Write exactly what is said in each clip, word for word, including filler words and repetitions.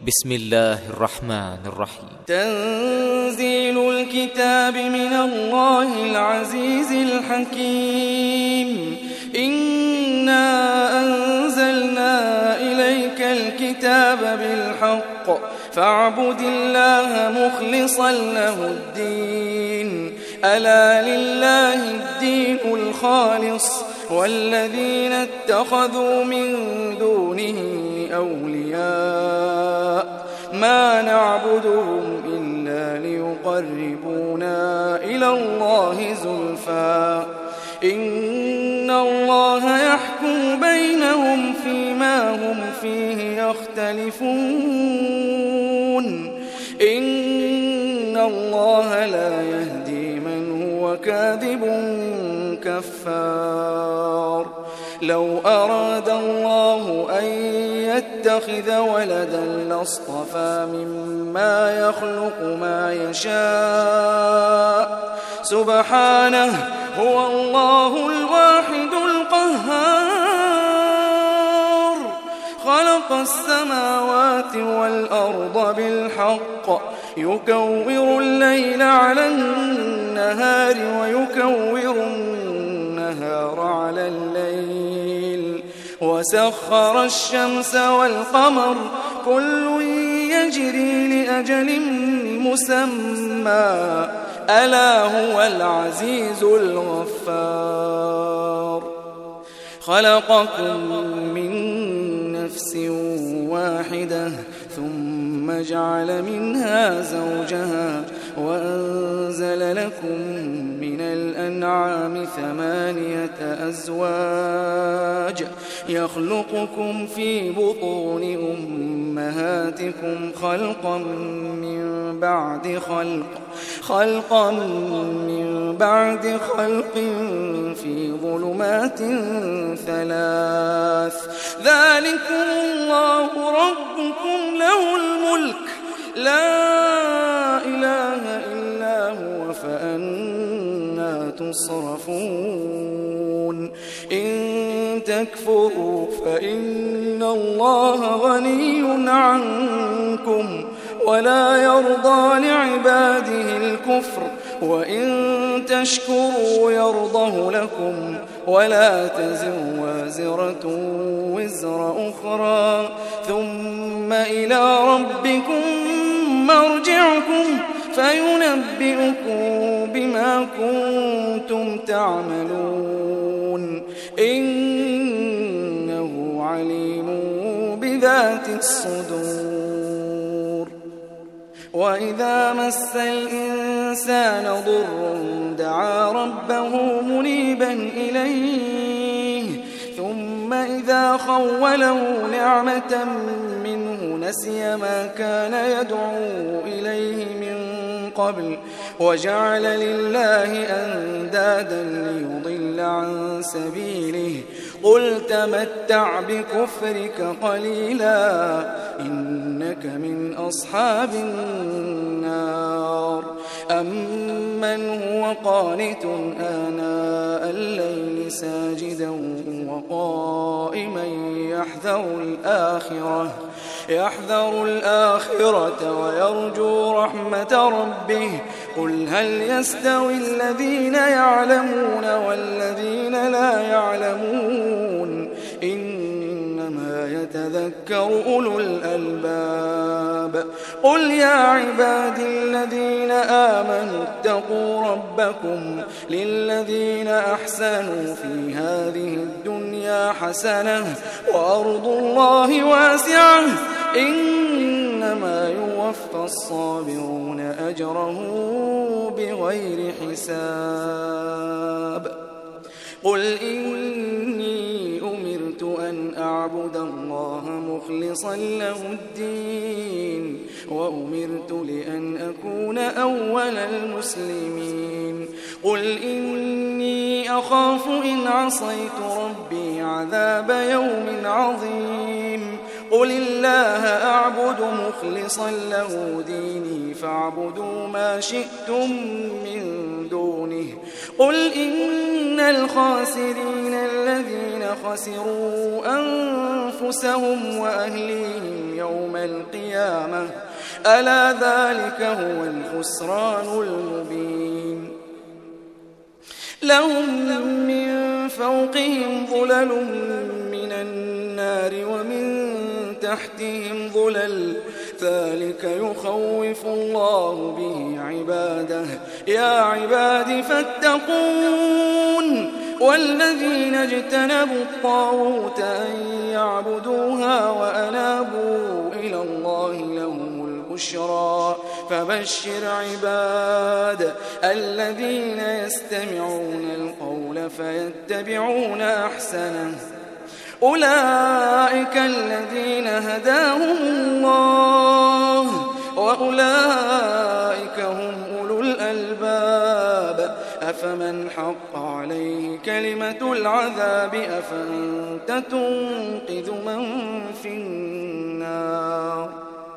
بسم الله الرحمن الرحيم. تنزيل الكتاب من الله العزيز الحكيم. إنا أنزلنا إليك الكتاب بالحق فاعبد الله مخلصا له الدين. ألا لله الدين الخالص والذين اتخذوا من دونه أولياء ما نعبدهم إلا ليقربونا إلى الله زلفى إن الله يحكم بينهم فيما هم فيه يختلفون. إن الله لا يهدي من هو كاذب كفار. لو أراد الله أن يتخذ ولدا لاصطفى مما يخلق ما يشاء سبحانه هو الله الواحد القهار. خلق السماوات والأرض بالحق يكور الليل على النهار ويكور النهار على الليل وسخر الشمس والقمر كل يجري لأجل مسمى ألا هو العزيز الغفار. خلقكم من نفس واحدة ثم جعل منها زوجها وأنزل لكم من الأنعام ثمانية أزواج يخلقكم في بطون أمهاتكم خلقا من بعد خلق خلقا من بعد خلق في ظلمات ثلاث. ذلكم الله ربكم له الملك لا إله إلا هو فأنى تصرفون. إن تكفروا فإن الله غني عنكم ولا يرضى لعباده الكفر وإن تشكروا يرضه لكم ولا تزر وازرة وزر أخرى ثم إلى ربكم مرجعكم فينبئكم بما كنتم تعملون. إنه عليم بذات الصدور. وإذا مس الإنسان ضر دعا ربه منيبا إليه ثم إذا خوله نعمة منه نسي ما كان يدعو إليه من قبل وجعل لله أندادا ليضل عن سبيله. قل تمتع بكفرك قليلا إنك من أصحاب النار. أمن هو قانت آناء الليل ساجدا وقائما يحذر الآخرة يحذر الآخرة ويرجو رحمة ربه. قل هل يستوي الذين يعلمون والذين لا يعلمون إنما يتذكر أولو الألباب. قل يا عبادي الذين آمنوا اتقوا ربكم للذين أحسنوا في هذه الدنيا حسنة وأرض الله واسعة إنما يوفى الصابرون أجرهم بغير حساب. قل إني أمرت أن أعبد الله مخلصا له الدين وأمرت لأن أكون أول المسلمين. قل إني أخاف إن عصيت ربي عذاب يوم عظيم. قل الله أعبد مخلصا له ديني فاعبدوا ما شئتم من دونه قل إن الخاسرين الذين خسروا أنفسهم وأهليهم يوم القيامة ألا ذلك هو الخسران المبين لهم من فوقهم ظلل من النار ومن تحتهم ظلل ذلك يخوف الله به عباده يا عباد فاتقون والذين اجتنبوا الطاغوت أن يعبدوها وأنابوا إلى الله لهم البشرى فبشر عباد الذين يستمعون القول فيتبعون أحسنه أولئك الذين هداهم الله وأولئك هم أولو الألباب أفمن حق عليه كلمة العذاب أفأنت تنقذ من في النار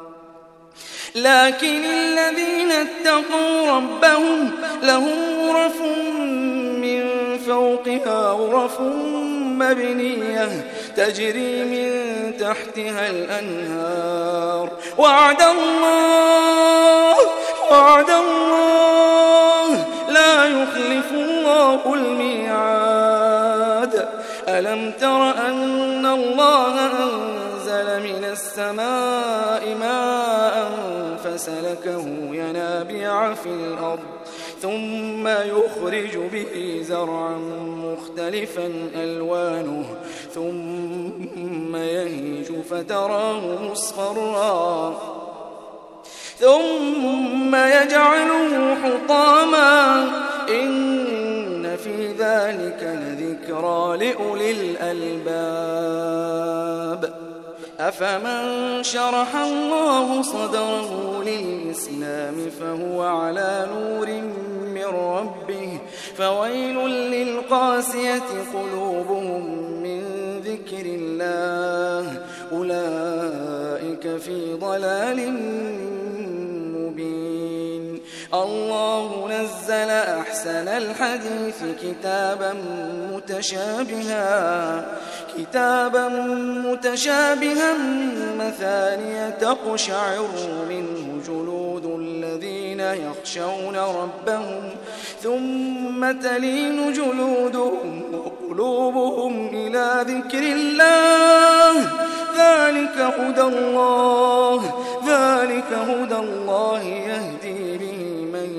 لكن الذين اتقوا ربهم لهم غرف من فوقها غرف مبنية تجري من تحتها الأنهار وعد الله وعد الله لا يخلف الله الميعاد ألم تر أن الله أنزل من السماء ماء فسلكه ينابيع في الأرض ثم يخرج به زرعا مختلفا ألوانه ثم يهيج فتراه مصفرا ثم يجعله حطاما إن في ذلك لذكرى لأولي الألباب أفمن شرح الله صدره للإسلام فهو على نور من ربه فويل للقاسية قلوبهم من ذكر الله أولئك في ضلال مبين الله نزل أحسن الحديث كتابا متشابها كتابا متشابها مثانية تقشعر منه جلود الذين يخشون ربهم ثم تلين جلودهم وقلوبهم إلى ذكر الله ذلك هدى الله ذلك هدى الله يهدي به من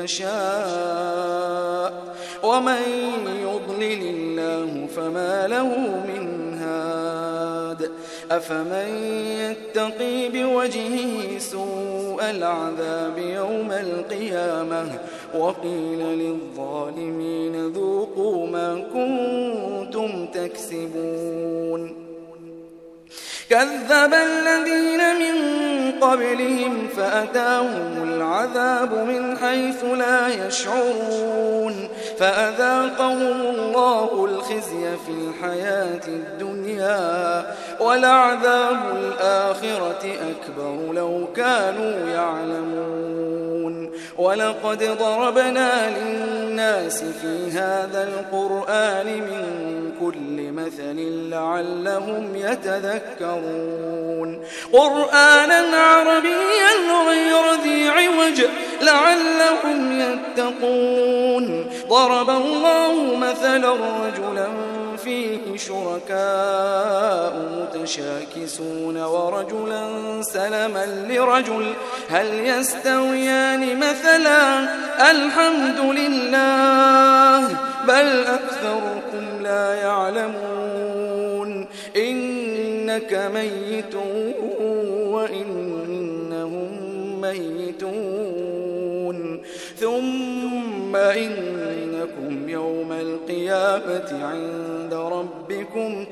يشاء ومن يضلل الله فما له من هاد أفمن يتقي بوجهه سوء العذاب يوم القيامة وقيل للظالمين ذوقوا ما كنتم تكسبون كذب الذين من قبلهم فأتاهم العذاب من حيث لا يشعرون فأذاقهم الله الخزي في الحياة الدنيا ولعذاب الآخرة أكبر لو كانوا يعلمون ولقد ضربنا للناس في هذا القرآن من كل مثل لعلهم يتذكرون قرآنا عربيا غير ذي عوج لعلهم يتقون ضرب الله مثلا رجلا فيه شركاء متشاكسون ورجلا سلما لرجل هل يستويان مثلا الحمد لله بل أكثركم لا يعلمون إنك ميت وإنهم ميتون ثم إنكم يوم القيامة عند ربكم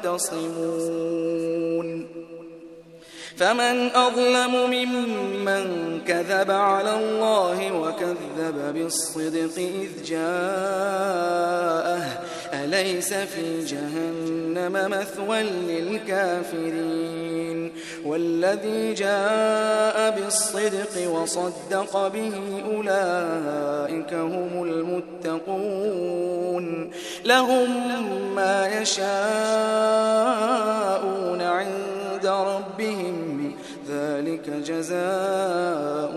تختصمون فمن أظلم ممن كذب على الله وكذب بالصدق إذ جاءه أليس في جهنم مثوى للكافرين والذي جاء بالصدق وصدق به أولئك هم المتقون لهم ما يشاءون عند ربهم ذلك جزاء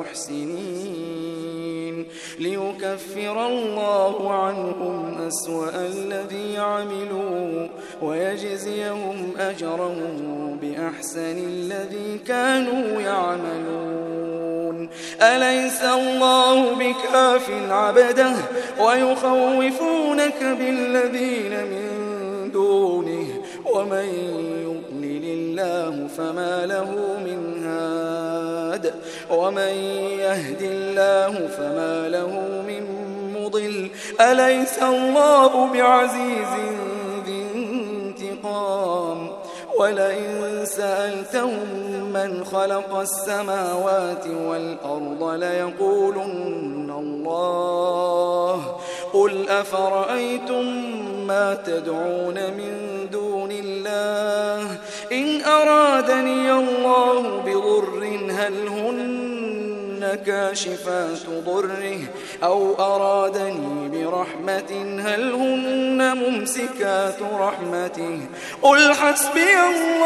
المحسنين ليكفر الله عنهم أسوأ الذي عملوا ويجزيهم أجرهم بأحسن الذي كانوا يعملون أليس الله بكاف عبده ويخوفونك بالذين من دونه ومن يضلل الله فما له من هاد ومن يهد الله فما له من مضل أليس الله بعزيز ذي انتقام ولئن سألتهم من خلق السماوات والأرض ليقولن الله قل أفرأيتم ما تدعون من دون الله إن أرادني الله بضر هل هن كاشفات ضره أو أرادني برحمة هل هن ممسكات رحمته قل حسبي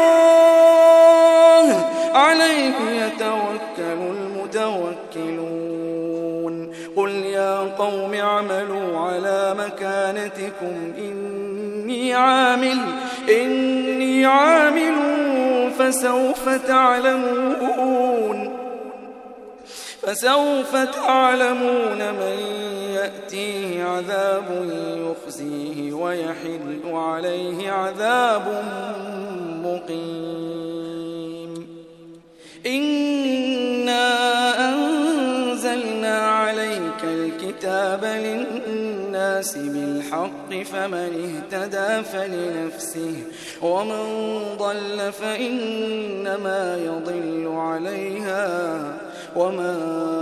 الله عليه يتوكل المتوكلون قل يا قوم اعملوا على مكانتكم إني عامل إني عامل فسوف تعلمون فسوف تعلمون من يأتيه عذاب يخزيه ويحل عليه عذاب مقيم إنا أنزلنا عليك الكتاب للناس بالحق فمن اهتدى فلنفسه ومن ضل فإنما يضل عليها وما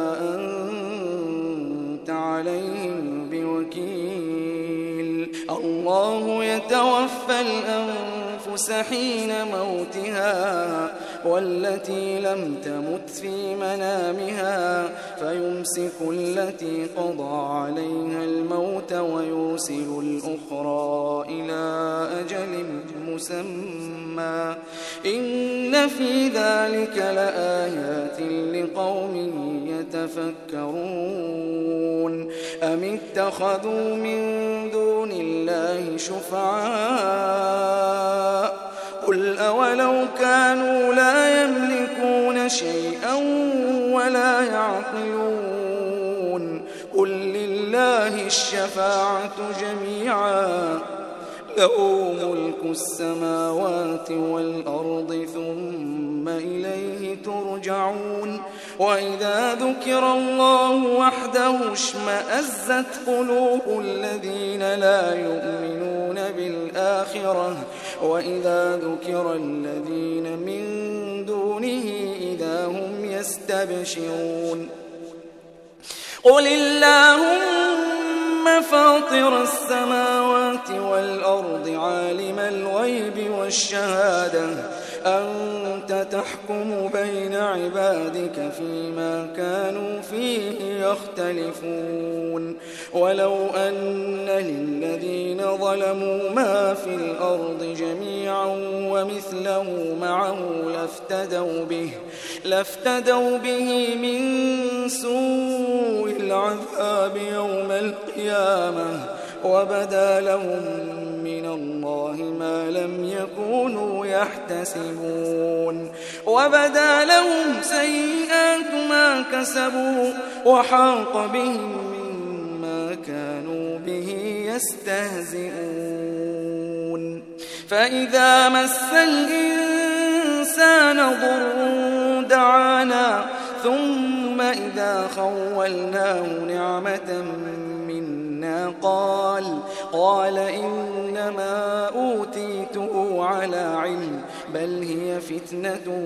أنت عليهم بوكيل الله يتوفى الأنفس حين موتها والتي لم تمت في منامها فيمسك التي قضى عليها الموت ويرسل الأخرى إلى أجل مسمى إن في ذلك لآيات لقوم يتفكرون أم اتخذوا من دون الله شفعاء قل أولو كانوا لا يملكون شيئا ولا يعقلون قل لله الشفاعة جميعا له ملك السماوات والأرض ثم إليه ترجعون وإذا ذكر الله وحده اشمأزت قلوب الذين لا يؤمنون بالآخرة وإذا ذكر الذين من دونه إذا هم يستبشرون قل اللهم فاطر السماوات والأرض عالم الغيب والشهادة أنت تحكم بين عبادك فيما كانوا فيه يختلفون ولو أن للذين ظلموا ما في الأرض جميعا ومثله معه لافتدوا به لافتدوا به من سوء العذاب يوم القيامة وبدا لهم من الله ما لم يكونوا يحتسبون وبدا لهم سيئات ما كسبوا وحاق بهم مما كانوا به يستهزئون فإذا مس الإنسان ضر دعانا ثم إذا خولناه نعمة منا قال قال إنما أوتيته على علم بل هي فتنة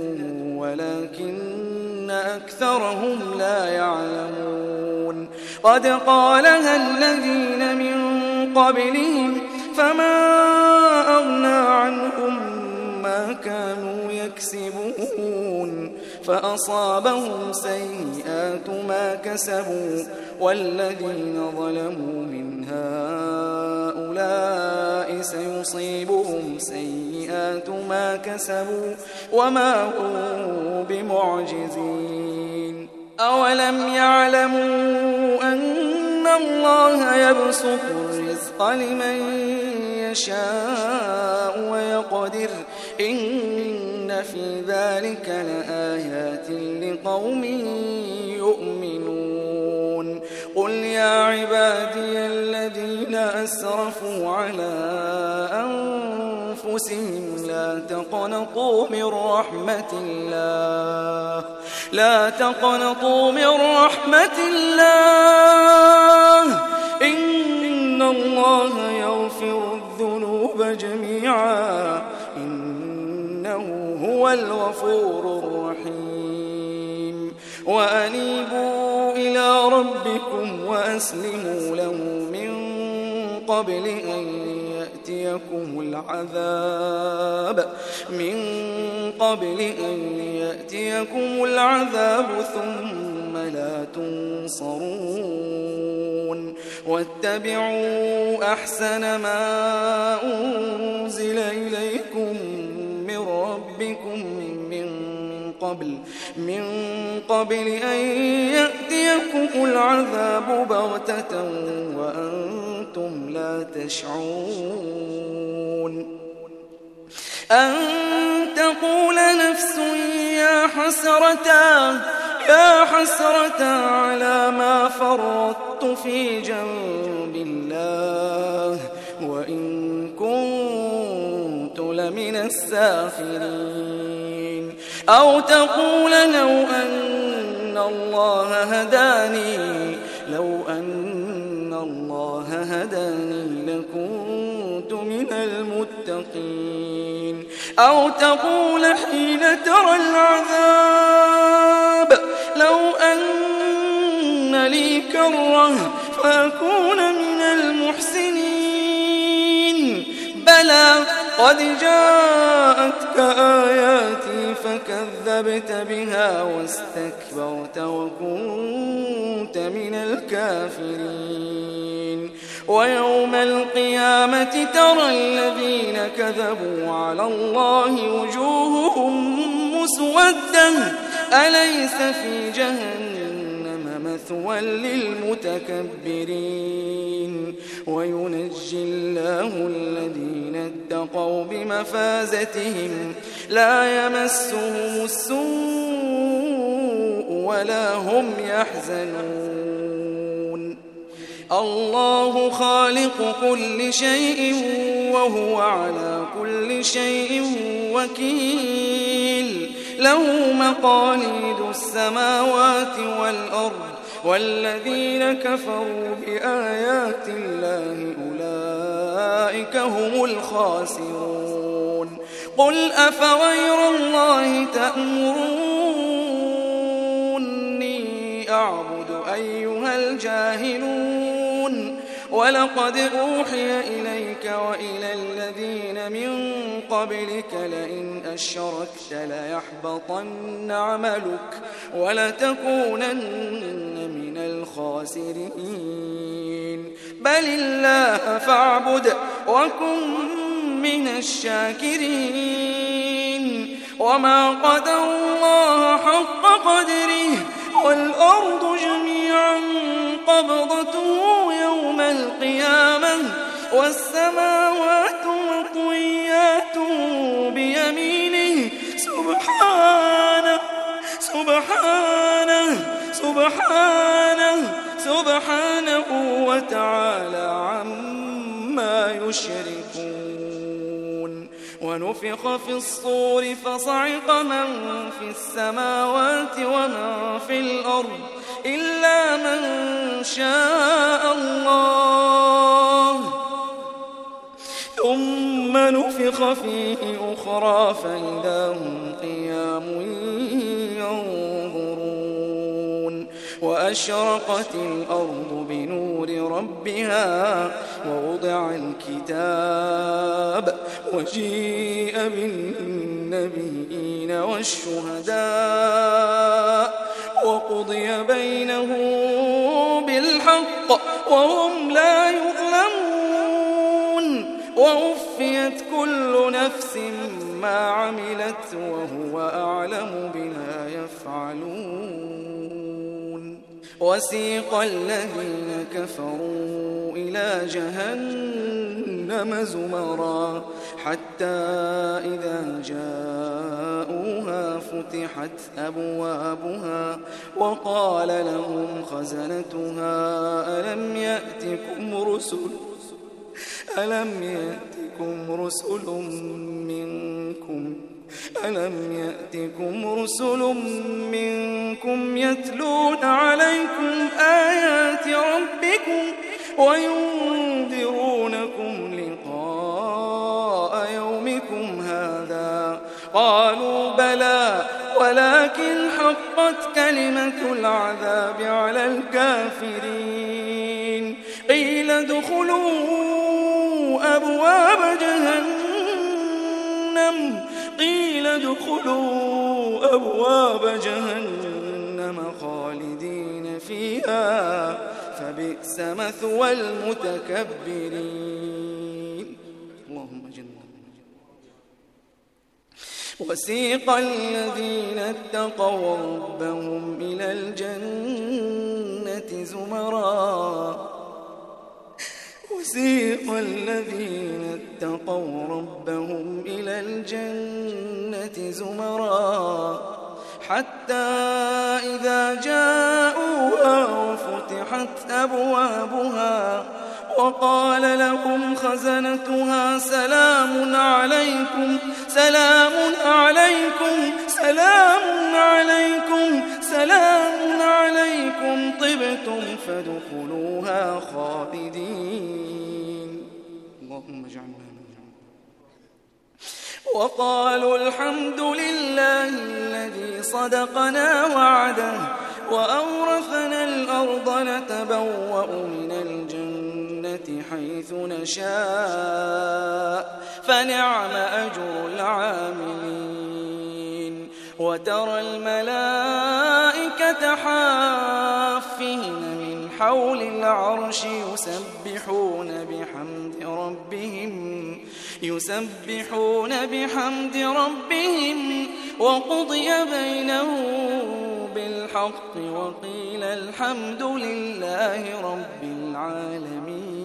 ولكن أكثرهم لا يعلمون قد قالها الذين من قبلهم فما أغنى عنهم ما كانوا يكسبون فأصابهم سيئات ما كسبوا والذين ظلموا من هؤلاء سيصيبهم سيئات ما كسبوا وما هم بمعجزين أولم يعلموا أن الله يبسط الرزق لمن يشاء ويقدر إن في ذلك لآيات لقوم يؤمنون قل يا عبادي الذين أسرفوا على أنفسهم لا تقنطوا من رحمة الله لا تقنطوا من رحمة الله إن الله يغفر الذنوب جميعا إنه هو الغفور الرحيم وأنيبوا إلى ربكم وأسلموا له من قبل أن يأتيكم العذاب من قبل أن يأتيكم العذاب ثم لا تنصرون واتبعوا أحسن ما أنزل إليكم من ربكم من قبل من قبل أن يأتيكم العذاب بغتة وأنتم لا تشعرون أن تقول نفس يا حسرة يا حسرة على ما فرطت في جنب الله وإن كنت لمن الساخرين أو تقول لو أن الله هداني لو أن الله هداني لكنت من المتقين أو تقول حين ترى العذاب لو أن لي كرة فأكون من المحسنين بلى قد جاءتك آياتي فكذبت بها واستكبرت وكنت من الكافرين ويوم القيامة ترى الذين كذبوا على الله وجوههم مسودة أليس في جهنم مثوى للمتكبرين وينجي الله الذين اتقوا بمفازتهم لا يمسهم السوء ولا هم يحزنون الله خالق كل شيء وهو على كل شيء وكيل له مقاليد السماوات والأرض والذين كفروا بآيات الله أولئك هم الخاسرون قل أفغير الله تأمروني أعبد أيها الجاهلون ولقد أوحي إليك وإلى الذين من قبلك لئن أشركت ليحبطن عملك ولتكونن من الخاسرين بل الله فاعبد وكن من الشاكرين وما قدر الله حق قدره والأرض جميعا قبضته يوم القيامة والسماوات مطويات بيمينه سبحانه سبحانه سبحانه سبحانه وتعالى عما يشركون ونفخ في الصور فصعق من في السماوات ومن في الأرض إلا من شاء الله ثم نفخ فيه أخرى فإذا هم قيام ينظرون وأشرقت الأرض بنور ربها ووضع الكتاب وجيء بالنبيين والشهداء وقضي بينهم بالحق وهم لا يظلمون ووفيت كل نفس ما عملت وهو أعلم بما يفعلون. وسيق الذين كفروا إلى جهنم زمرا حتى إذا جاءوها فتحت أبوابها وقال لهم خزنتها ألم يأتكم رسل ألم يأتكم رسل منكم ألم يأتكم رسل منكم يتلون عليكم آيات ربكم وينذرونكم لقاء يومكم هذا؟ قالوا بلى ولكن حقت كلمة العذاب على الكافرين. قيل ادخلوا أبواب جهنم قيل ادخلوا أبواب جهنم خالدين فيها فبئس مثوى المتكبرين. اللهم جنة. وسيق الذين اتقوا ربهم إلى الجنة زمرا وسيق الذين اتقوا ربهم إلى الجنة زمرا حتى إذا جاءوها وفتحت أبوابها وقال لهم خزنتها سلام عليكم سلام عليكم سلام عليكم سلام عليكم طبتم فادخلوها خالدين. اللهم اجعلنا وقالوا الحمد لله الذي صدقنا وعده وأورثنا الأرض نتبوأ من الجنة حيث نشاء فنعم أجر العاملين. وترى الملائكة حافين من حول العرش يسبحون بحمد ربهم يسبحون بحمد ربهم وقضي بينهم بالحق وقيل الحمد لله رب العالمين.